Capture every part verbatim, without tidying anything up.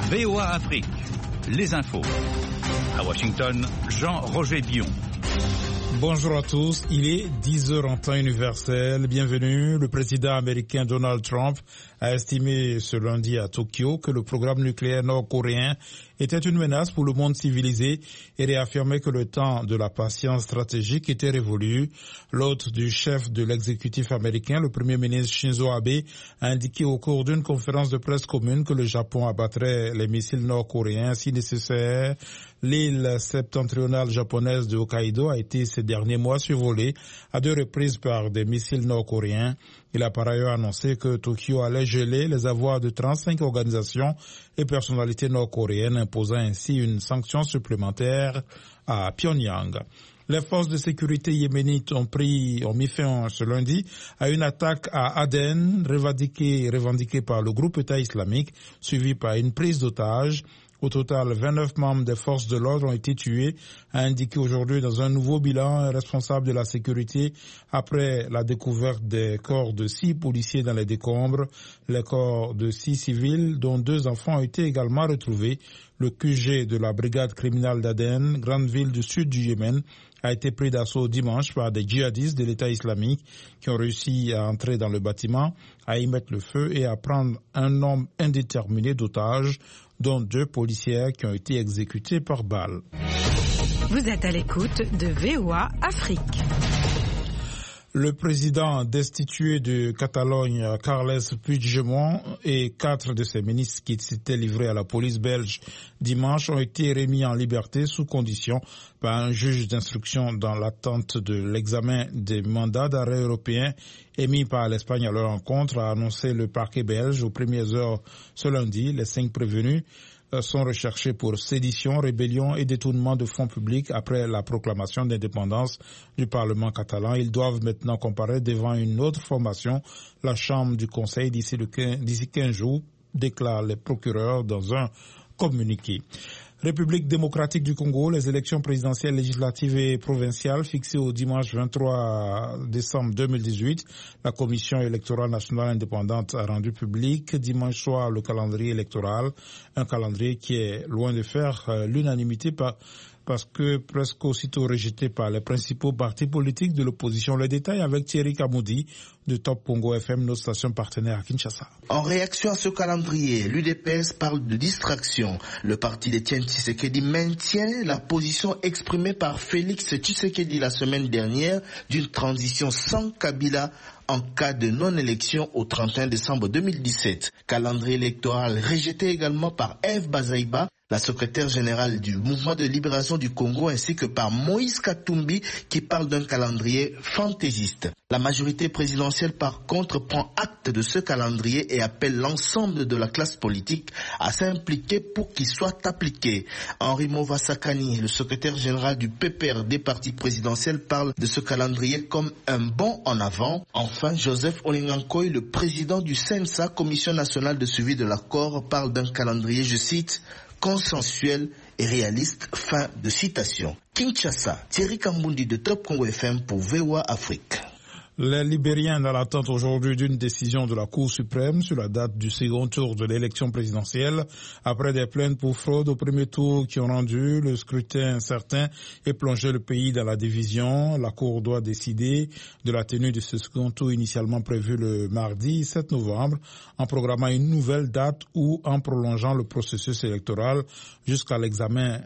V O A Afrique, les infos. À Washington, Jean-Roger Bion. Bonjour à tous, il est dix heures en temps universel. Bienvenue. Le président américain Donald Trump a estimé ce lundi à Tokyo que le programme nucléaire nord-coréen était une menace pour le monde civilisé et réaffirmé que le temps de la patience stratégique était révolu. L'hôte du chef de l'exécutif américain, le premier ministre Shinzo Abe, a indiqué au cours d'une conférence de presse commune que le Japon abattrait les missiles nord-coréens si nécessaire. L'île septentrionale japonaise de Hokkaido a été ces derniers mois survolée à deux reprises par des missiles nord-coréens. Il a par ailleurs annoncé que Tokyo allait geler les avoirs de trente-cinq organisations et personnalités nord-coréennes, imposant ainsi une sanction supplémentaire à Pyongyang. Les forces de sécurité yéménites ont pris, ont mis fin ce lundi à une attaque à Aden, revendiquée, revendiquée par le groupe État islamique, suivie par une prise d'otages. Au total, vingt-neuf membres des forces de l'ordre ont été tués, a indiqué aujourd'hui dans un nouveau bilan un responsable de la sécurité après la découverte des corps de six policiers dans les décombres. Les corps de six civils, dont deux enfants, ont été également retrouvés. Le Q G de la brigade criminelle d'Aden, grande ville du sud du Yémen, a été pris d'assaut dimanche par des djihadistes de l'État islamique qui ont réussi à entrer dans le bâtiment, à y mettre le feu et à prendre un nombre indéterminé d'otages, dont deux policières qui ont été exécutées par balle. Vous êtes à l'écoute de V O A Afrique. Le président destitué de Catalogne, Carles Puigdemont, et quatre de ses ministres qui s'étaient livrés à la police belge dimanche ont été remis en liberté sous condition par un juge d'instruction dans l'attente de l'examen des mandats d'arrêt européens émis par l'Espagne à leur encontre, a annoncé le parquet belge aux premières heures ce lundi. Les cinq prévenus sont recherchés pour sédition, rébellion et détournement de fonds publics après la proclamation d'indépendance du Parlement catalan. Ils doivent maintenant comparaître devant une autre formation, la Chambre du Conseil, d'ici quinze jours, déclarent les procureurs dans un communiqué. République démocratique du Congo, les élections présidentielles, législatives et provinciales fixées au dimanche vingt-trois décembre deux mille dix-huit. La Commission électorale nationale indépendante a rendu public dimanche soir le calendrier électoral, un calendrier qui est loin de faire euh, l'unanimité par parce que presque aussitôt rejeté par les principaux partis politiques de l'opposition. Le détail avec Thierry Kamoudi de Top Congo F M, notre station partenaire à Kinshasa. En réaction à ce calendrier, l'U D P S parle de distraction. Le parti d'Etienne Tshisekedi maintient la position exprimée par Félix Tshisekedi la semaine dernière d'une transition sans Kabila en cas de non-élection au trente et un décembre deux mille dix-sept. Calendrier électoral rejeté également par Eve Bazaïba, la secrétaire générale du Mouvement de libération du Congo, ainsi que par Moïse Katumbi qui parle d'un calendrier fantaisiste. La majorité présidentielle, par contre, prend acte de ce calendrier et appelle l'ensemble de la classe politique à s'impliquer pour qu'il soit appliqué. Henri Movasakani, le secrétaire général du P P R D parti présidentiel, parle de ce calendrier comme un bond en avant. Enfin, Joseph Olingankoy, le président du C N S A, Commission nationale de suivi de l'accord, parle d'un calendrier, je cite, consensuel et réaliste, fin de citation. Kinshasa, Thierry Kambundi de Top Congo F M pour V O A Afrique. Les Libériens dans l'attente aujourd'hui d'une décision de la Cour suprême sur la date du second tour de l'élection présidentielle après des plaintes pour fraude au premier tour qui ont rendu le scrutin incertain et plongé le pays dans la division. La Cour doit décider de la tenue de ce second tour initialement prévu le mardi sept novembre en programmant une nouvelle date ou en prolongeant le processus électoral jusqu'à l'examen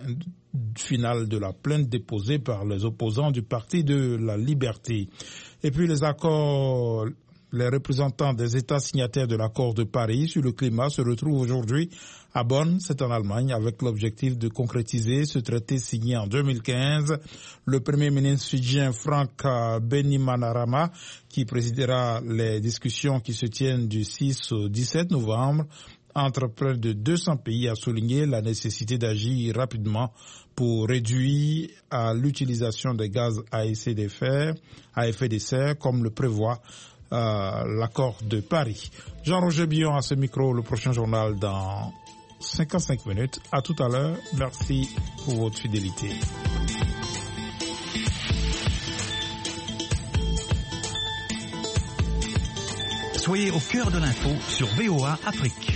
final de la plainte déposée par les opposants du Parti de la Liberté. Et puis les accords, les représentants des États signataires de l'accord de Paris sur le climat se retrouvent aujourd'hui à Bonn, c'est en Allemagne, avec l'objectif de concrétiser ce traité signé en deux mille quinze. Le Premier ministre fidjien Frank Bainimarama, qui présidera les discussions qui se tiennent du six au dix-sept novembre, entre près de deux cents pays, a souligné la nécessité d'agir rapidement pour réduire à l'utilisation des gaz à effet de serre, à effet de serre, comme le prévoit euh, l'accord de Paris. Jean-Roger Bion à ce micro, le prochain journal dans cinquante-cinq minutes. À tout à l'heure. Merci pour votre fidélité. Soyez au cœur de l'info sur V O A Afrique.